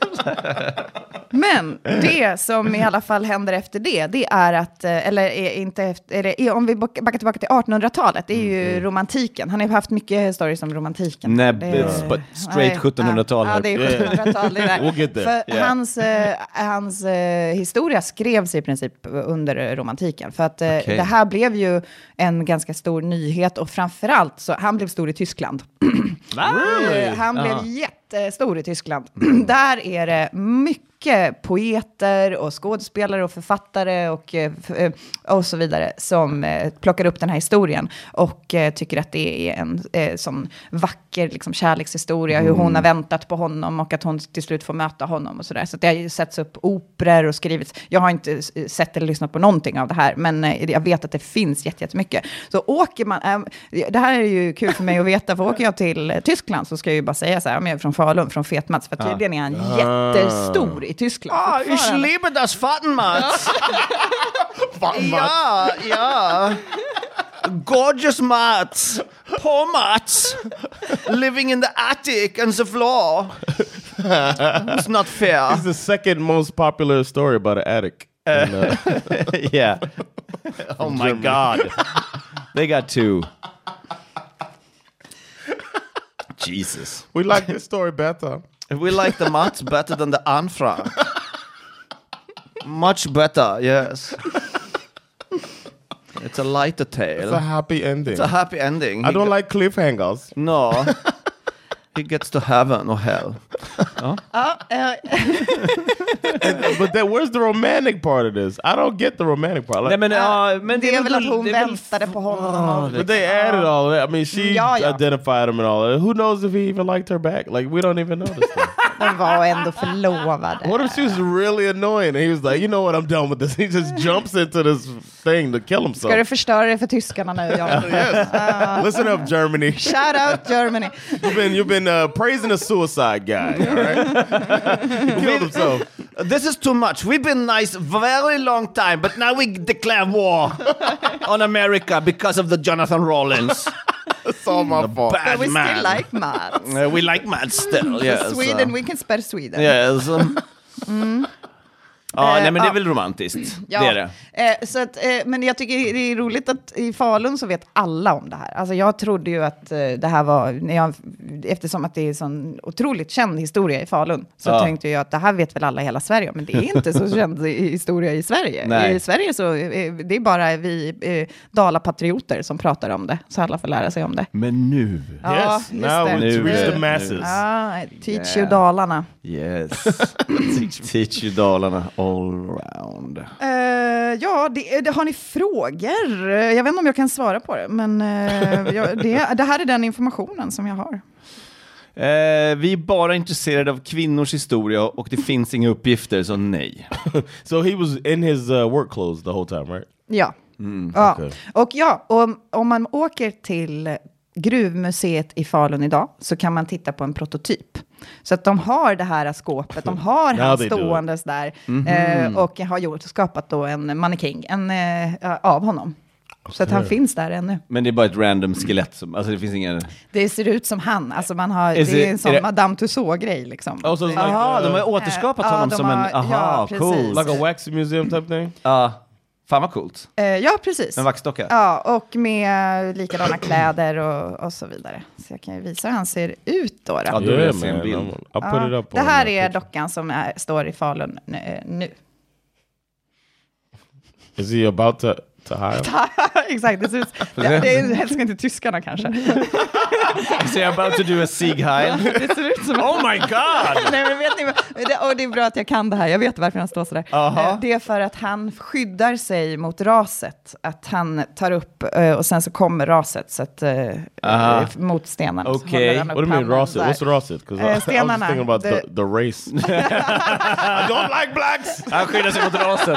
Men det som i alla fall händer efter det, det är att, eller är inte efter, är det, om vi backar tillbaka till artonhundratalet, det är ju mm. romantiken. Han har ju haft mycket stories om romantiken. Nej, är, straight sjuttonhundratal här. Ja, det är sjuttonhundratal. Det är we'll get there. För yeah. hans, eh, hans eh, historia skrevs i princip under romantiken. För att eh, okay. det här blev ju en ganska stor nyhet, och framförallt så han blev stor i Tyskland. Really? Han blev uh-huh. jättestor i Tyskland. Där är det mycket poeter och skådespelare och författare och, och så vidare som plockar upp den här historien och tycker att det är en eh, sån vacker liksom, kärlekshistoria, hur hon har väntat på honom och att hon till slut får möta honom och sådär. Så det har ju setts upp operor och skrivits. Jag har inte sett eller lyssnat på någonting av det här, men jag vet att det finns jättemycket. Så åker man, äh, det här är ju kul för mig att veta, för åker jag till Tyskland så ska jag ju bara säga så här, om jag är från Falun, från Fetmats, för tydligen är han jättestor i Tyskland. Ah, ich liebe das Fattenmats. Ja, ja. Gorgeous mats. Poor mats. Living in the attic and the floor. It's not fair. It's the second most popular story about an attic. Uh, in, uh, yeah. Oh my Germany. God. They got two. Jesus. We like this story better. We like the mats better than the Anfra. Much better, yes. It's a lighter tale. It's a happy ending. It's a happy ending. I he don't like cliffhangers. No. He gets to heaven or hell. Ja. Ja, uh, And, but then, where's the romantic part of this? I don't get the romantic part. Like, Nej, men, uh, men det, det är väl att hon väntade på honom. But they added all of that. I mean, she ja, ja. identified him and all that. Who knows if he even liked her back? Like, we don't even know this thing. De var ändå förlovade. What if she was really annoying? And he was like, you know what, I'm done with this. He just jumps into this thing to kill himself. Ska du förstöra det för tyskarna nu, Jan? Yes. Uh, Listen up, Germany. Shout out, Germany. You've been, you've been uh, praising a suicide guy, all right? He killed himself. This is too much. We've been nice very long time, but now we declare war on America because of the Jonathan Rollins. It's all my fault. But we man. still like Mads. Uh, we like Mads still, yes. Sweden, uh, we can spare Sweden. Yes. Um, mm. Ja, eh, nej, men det är ja. väl romantiskt. Ja. Det är det. Eh, så att, eh, men jag tycker det är roligt att i Falun så vet alla om det här. Alltså jag trodde ju att eh, det här var, när jag, eftersom att det är en sån otroligt känd historia i Falun, så ja. tänkte jag att det här vet väl alla i hela Sverige. Men det är inte så känd historia i Sverige. Nej. I Sverige så eh, det är bara vi eh, Dalapatrioter som pratar om det. Så alla får lära sig om det. Men nu. Ja, yes, now det. it's reached the masses. Ja, teach you Dalarna. Yes. teach, teach you Dalarna all around. Uh, ja, det, det, har ni frågor? Jag vet inte om jag kan svara på det, men uh, jag, det, det här är den informationen som jag har. Uh, vi är bara intresserade av kvinnors historia och det finns inga uppgifter, så nej. So he was in his uh, work clothes the whole time, right? Ja. Mm, ja. Okay. Och ja, om, om man åker till Gruvmuseet i Falun idag så kan man titta på en prototyp. Så att de har det här skåpet, de har han ståendes där mm-hmm. eh, och har gjort, skapat då en mannekäng en, eh, av honom. Så att han finns där ännu. Men det är bara ett random skelett som, alltså det finns ingen... Det ser ut som han, alltså man har, Is det är it, en sån är det... Madame Tussauds-grej liksom. Oh, so like, aha, uh, de har återskapat uh, honom ja, som har, en, aha, ja, cool. Like a wax museum type thing? Ja, uh, fan vad coolt. Uh, ja, precis. En vaxdocka? Ja, och med likadana kläder och, och så vidare. Så jag kan ju visa hur han ser ut då. då. Ja, då yeah, man, en bild. I'll put ja, it up det här är picture. dockan som är, står i Falun nu. Is he about to... To Exakt, det ser ut, det, det är helst inte tyskarna kanske. Is he about to do a Sieg Heil? Det ser ut som... Oh my god! Nej, men vet ni, det, och det är bra att jag kan det här. Jag vet varför han står sådär. Aha. Det är för att han skyddar sig mot raset. Att han tar upp och sen så kommer raset så att, uh, mot stenarna. Okej. What do you mean raset? What's raset? Because uh, I, I was thinking about the, the, the race. I don't like blacks! Han skyddar sig mot rasen.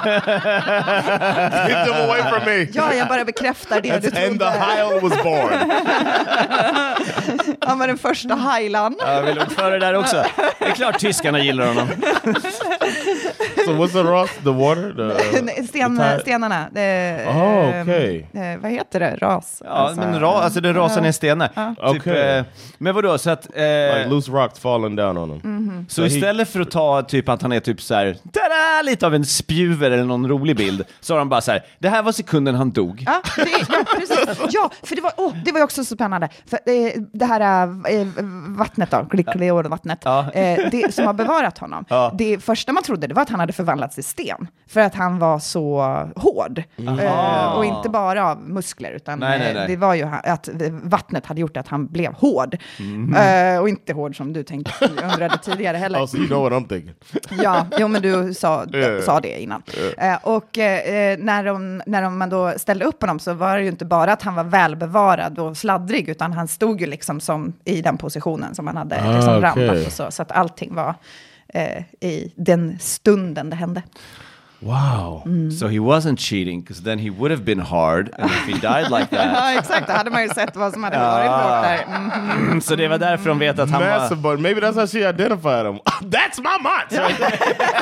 Get them away from me! Ja, jag bara bekräftar det du trodde. And the Heil was born. Han var den första Heilan. Ja, jag vill föra det där också. Det är klart tyskarna gillar honom. So what's the ras? The water? The, uh, Sten, the stenarna. Det, Oh, okej. eh, vad heter det? Ras? Ja, Alltså, men ra, alltså det rasar ner stenar. Typ, Okej. eh, men vadå, så att... Eh, like loose rocks falling down on him. Mm-hmm. så istället för att ta typ att han är typ så här, tada, lite av en spjuver eller någon rolig bild, så har han bara så här, det här var sekunden han dog. Ja, det, ja, precis. Ja, för det var, oh, det var ju också så spännande. För, eh, det här eh, vattnet då, Glicleor-vattnet, Ja. eh, det som har bevarat honom. Ja. Det första man trodde det var att han hade förvandlats i sten. För att han var så hård. Eh, och inte bara av muskler, utan Nej, nej, nej. Eh, det var ju ha- att vattnet hade gjort att han blev hård. Mm. Eh, och inte hård som du tänkte, undrade tidigare heller. Oh, so you know what I'm thinking. Ja, jo, men du sa, Yeah. sa det innan. Eh, och eh, när, de, när de, man då ställde upp honom så var det ju inte bara att han var välbevarad och sladdrig, utan han stod ju liksom som i den positionen som han hade Ah, liksom okej. ramlat och så. Så att allting var eh, i den stunden det hände. Wow. So he wasn't cheating, because then he would have been hard, and if he died like that... Ja, exakt. Då hade man ju sett vad som hade varit bort där. Mm. Så det var därför de vet att han Massive, var... but maybe that's how she identified him. That's my Mats right there.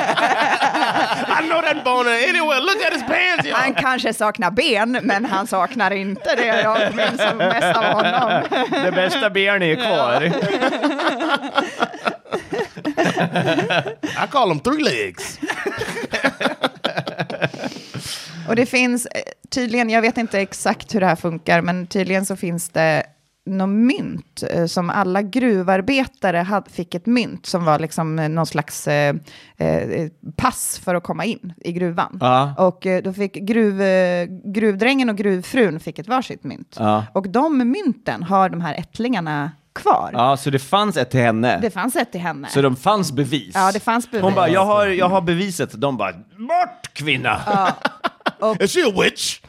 I know that boner anywhere. Look at his pants, y'all. Han kanske saknar ben, men han saknar inte det jag minns som mest av honom. Det bästa benet är kvar. I call him three legs. Och det finns eh, tydligen, jag vet inte exakt hur det här funkar, men tydligen så finns det något mynt eh, som alla gruvarbetare hade, fick ett mynt som var liksom eh, någon slags eh, eh, pass för att komma in i gruvan. Ja. Och eh, då fick gruv, eh, gruvdrängen och gruvfrun fick ett varsitt mynt. Ja. Och de mynten har de här ättlingarna kvar. Ja, så det fanns ett till henne. Det fanns ett till henne. Så de fanns bevis. Ja, det fanns bevis. Hon bara, jag har, jag har beviset. De bara, bort kvinna! Ja. Is she a witch?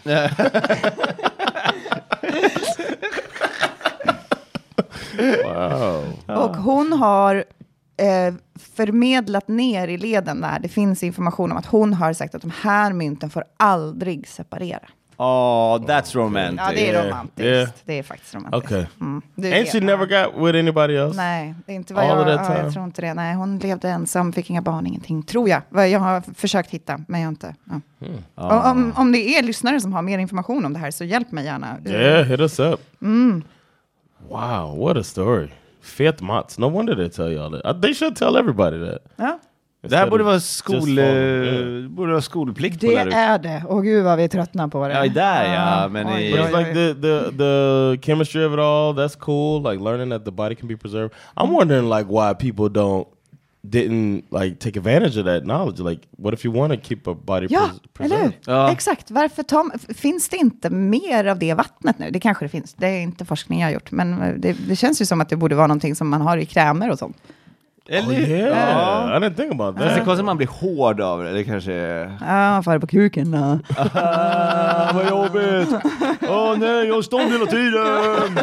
Wow. Och hon har eh, förmedlat ner i leden där. Det finns information om att hon har sagt att de här mynten får aldrig separera. Oh, that's romantic. Ja, det är Yeah. romantiskt. Yeah. Det är faktiskt romantiskt. Okay. Mm. Det Ain't vet she man. never got with anybody else? Nej, det är inte vad All jag, of that ja, time? jag tror inte det. Nej, hon levde ensam, fick inga barn, ingenting. Tror jag. Vad Jag har försökt hitta, men jag har inte. Ja. Hmm. Och Om, om det är lyssnare som har mer information om det här, så hjälp mig gärna. Yeah, hit us up. Mm. Wow, what a story. Fet Mats. No wonder they tell y'all that. Uh, They should tell everybody that. Ja. Det här borde vara, Just skol, follow, eh, borde vara skolplikt på Det där ute. är det. Och gud vad vi är tröttna på det. Ja, där ja. Men Oj, i, But oj, it's like the, the the chemistry of it all. That's cool. Like learning that the body can be preserved. I'm wondering like why people don't didn't like take advantage of that knowledge. Like, what if you want to keep a body Ja, pres- eller hur? preserved? Ja. Exakt. Varför Tom, finns det inte mer av det vattnet nu? Det kanske det finns. Det är inte forskning jag har gjort. Men det, det känns ju som att det borde vara någonting som man har i krämer och sånt. eller Oh, yeah, Ja. I didn't think about Fast det är that. konstigt att man blir hård av det. Det kanske är... Ja, far på kuken. Ja. Ah, vad jobbigt! Åh oh, nej, jag har stånd hela tiden!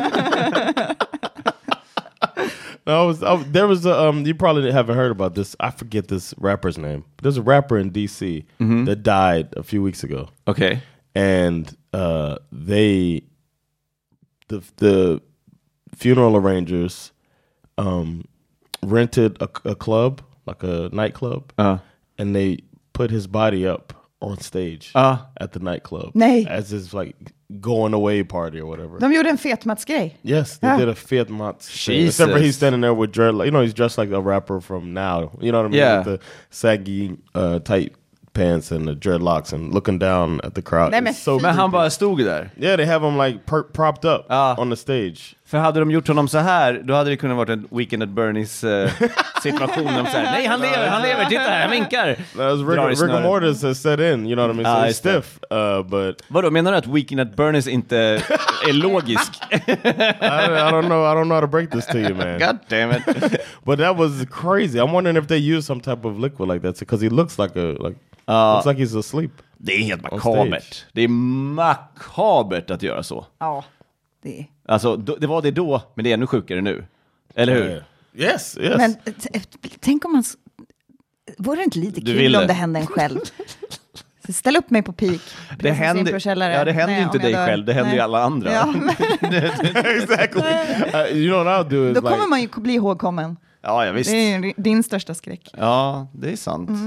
No, I was, I, there was a, um, you probably haven't heard about this. I forget this rapper's name. There's a rapper in D C that died a few weeks ago. Okej. And uh, they, the the funeral arrangers, um, rented a, a club, like a nightclub, Ja. and they put his body up on stage Ja. at the nightclub Nej. as his like going away party or whatever. De gjorde en fetmatsgrej. Yes, they Yeah. did a Fiat Mats. Jesus. Except for he's standing there with dread, you know, he's dressed like a rapper from now. You know what I mean? Yeah. With the saggy, uh, tight pants and the dreadlocks and looking down at the crowd. Nej, men It's so Men han bara stod där. yeah, they have him like per- propped up Ah. on the stage. För hade de gjort honom så här, då hade det kunnat vara en Weekend at Bernies uh, situation. De så här, nej han lever, han lever, titta här, han vinkar. As Drar i rigor, rigor snöret. mortis has set in, you know what I mean? So Ah, it's just det. stiff, uh, but Vadå, menar du att Weekend at Bernies inte är logisk? I, I don't know. I don't know how to break this to you, man. God damn it. But that was crazy. I'm wondering if they use some type of liquid like that because he looks like a like looks like he's asleep. Det är helt On stage. makabert. Det är makabert att göra så. Ja, det är... Alltså, då, det var det då, men det är ännu sjukare nu. Eller hur? Yeah. Yes, yes. Men t- tänk om man... s- Vore det inte lite Du kul vill om det. det hände en själv? Så ställ upp mig på peak. Det händer, ja, det händer ju inte dig själv, det händer ju alla andra. Ja, men, Exactly. Uh, you know what I'll do is då like kommer man ju bli ihågkommen. Ja, ja visst. Det är din största skräck. Ja, det är sant.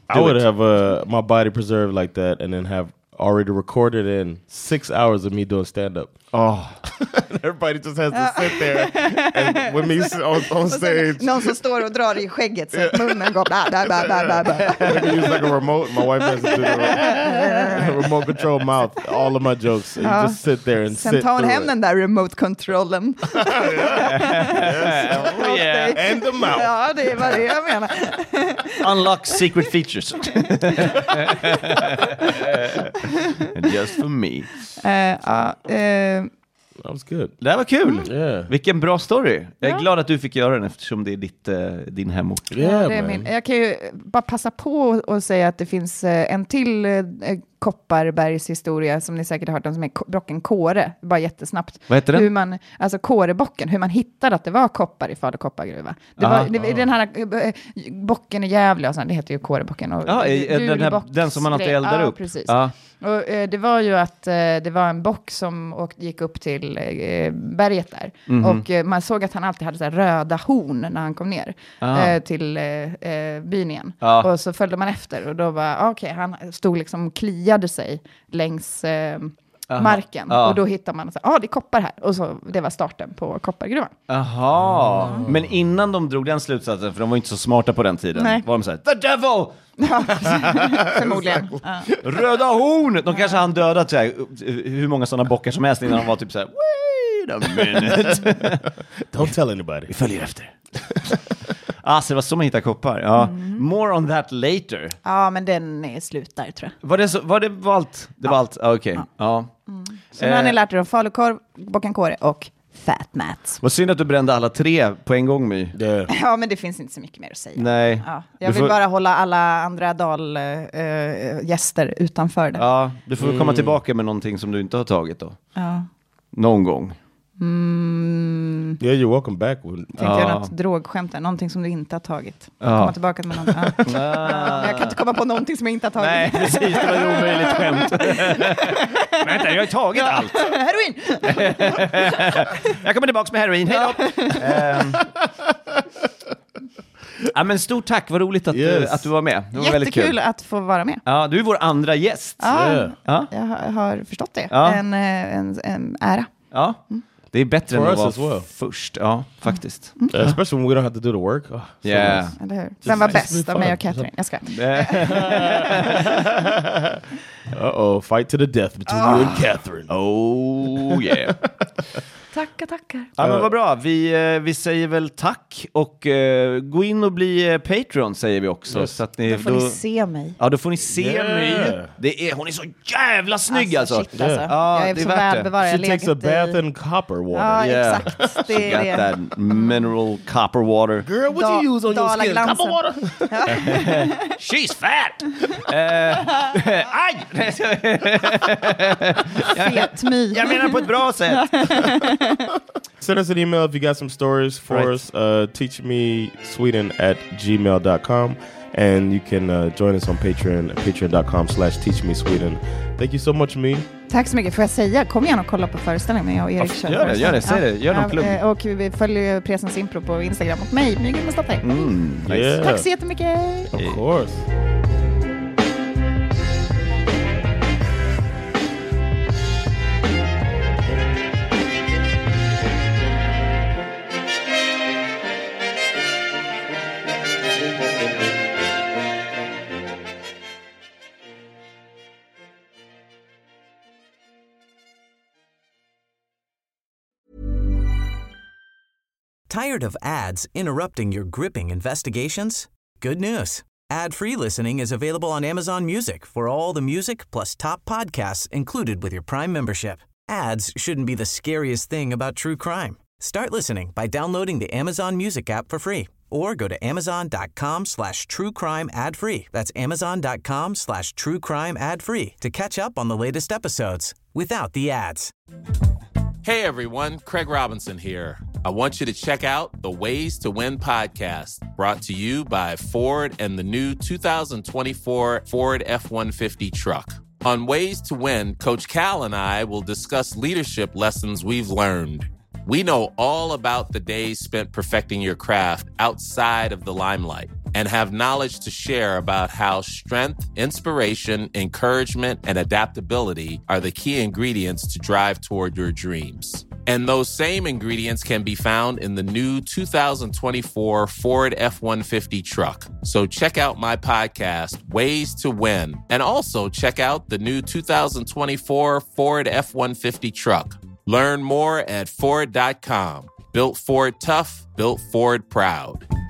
I would it. have uh, my body preserved like that and then have already recorded in six hours of me doing stand-up. Oh. Everybody just has to sit there and with me on, on stage. Någon som står och drar i skägget så att munnen går bla bla bla bla bla. I can use like a remote. My wife has to do the remote control mouth. All of my jokes. You just sit there and Sen sit tar hon hem it. den där remote controllen. Yes. Oh, yeah. And the mouth. Ja, det var det jag menar. Unlock secret features. Just for me. Uh, uh, uh, That was good. Det här var kul. Yeah. Vilken bra story. Jag är Ja. glad att du fick göra den eftersom det är ditt, uh, din hemort. Yeah, ja, det är man. min, jag kan ju bara passa på och säga att det finns uh, en till uh, Kopparbergs historia som ni säkert har hört om, som är K- Bocken Kåre. Bara jättesnabbt. Vad heter den? Hur man, alltså Kårebocken, hur man hittade att det var koppar i Falu koppargruva. Det Aha. var, det, den här uh, bocken i Gävle och sånt, det heter ju Kårebocken. Och, Ja, i- du- den, här, Duribock- den som man alltid eldar ja, upp. Precis. Ja. Och, eh, det var ju att eh, det var en bock som åkte, gick upp till eh, berget där. Mhm. Och eh, man såg att han alltid hade så här röda horn när han kom ner Ah. eh, till eh, eh, byn igen. Ja. Och så följde man efter och då var ah, okej, han stod liksom och kliade sig längs eh, Aha. marken. Ja. Och då hittade man, ja ah, det är koppar här. Och så, det var starten på koppargruvan. Aha. Men innan de drog den slutsatsen, för de var inte så smarta på den tiden, Nej. var de så här, the devil! Förmodligen. Ja. Röda horn! De kanske han dödat så här, hur många sådana bockar som helst innan de var typ så här, wait a minute. Don't tell anybody. Vi följer efter. Ah, så det var så man hittar koppar. Ja. More on that later. Ja, men den är slut där tror jag. Var det, så, var det var allt? Det var allt? Ah, Okej. Ja. Så nu har ni Eh. lärt er om falukorv, Bocken Kåre och Fat Mats. Vad synd att du brände alla tre på en gång, My. Yeah. Ja, men det finns inte så mycket mer att säga. Nej. Ja, Du jag vill får- bara hålla alla andra Dal-gäster utanför det. Ja, du får väl komma tillbaka med någonting som du inte har tagit då. Ja. Någon gång. Mm, Yeah, you're welcome back. When, tänkte Ja. jag något drogsskämt där, någonting som du inte har tagit. Ja. Komma tillbaka med någonting. Ja. Ja, men jag kan inte komma på någonting som jag inte har tagit. Nej, precis. Det var ett omöjligt skämt. Vänta, jag har tagit allt. Heroin! Jag kommer tillbaka med heroin. Hej då! Ehm. Ja, men stort tack, vad roligt att, Yes. du, att du var med. Det var väldigt Jättekul kul. att få vara med. Ja, du är vår andra gäst. Ja, Yeah. Ja. jag har, har förstått det. Ja. En, eh, en, en ära. Ja. Det är bättre For än us att as vara well. först. Ja, faktiskt. especially when we don't have to do the work. Oh, so Yeah. nice. Eller hur? Vem var nice. bäst av mig och Catherine? Jag ska. Uh-oh, fight to the death between you and Catherine. Oh yeah. Tackar, tackar. Ja, men vad bra. Vi, eh, vi säger väl tack och eh, gå in och bli eh, Patreon säger vi också. Yes. Så att ni, Då får ni se mig. Ja, då får ni se Yeah. mig. Det är, hon är så jävla snygg alltså. Shit, alltså. Yeah. Ja, jag är det är så värt det. välbevarad. She Jag har takes a legat bath i... in copper water. Ja, Yeah. exakt. She Det är got det. that mineral copper water. Girl, what Da- you use on your skin? Dalaglansen. Copper water? She's fat! Eh, aj! Fet my. Jag menar på ett bra sätt. Send us an email if you got some stories for Right. us. Uh, teachmesweden at gmail dot com. And you can uh, join us on Patreon, patreon.com slash teachmesweden. Thank you so much, Me. Tack så mycket. Får jag säga, kom igen och kolla på föreställningen med jag och Erik. kör gör det, gör det. Säg föreställning. det. Gör någon Ja, plugg. eh, Och vi följer Presens Impro på Instagram och mig, Myggen Mustafa. Mm, nice. Yeah. Tack så jättemycket. Of course. Tired of ads interrupting your gripping investigations? Good news. Ad-free listening is available on Amazon Music for all the music plus top podcasts included with your Prime membership. Ads shouldn't be the scariest thing about true crime. Start listening by downloading the Amazon Music app for free or go to amazon.com slash true crime ad free. That's amazon.com slash true crime ad free to catch up on the latest episodes without the ads. Hey everyone, Craig Robinson here. I want you to check out the Ways to Win podcast, brought to you by Ford and the new two thousand twenty-four Ford F one fifty truck. On Ways to Win, Coach Cal and I will discuss leadership lessons we've learned. We know all about the days spent perfecting your craft outside of the limelight. and have knowledge to share about how strength, inspiration, encouragement, and adaptability are the key ingredients to drive toward your dreams. And those same ingredients can be found in the new two thousand twenty-four Ford F one fifty truck. So check out my podcast, Ways to Win, and also check out the new two thousand twenty-four Ford F one fifty truck. Learn more at Ford dot com. Built Ford tough, built Ford proud.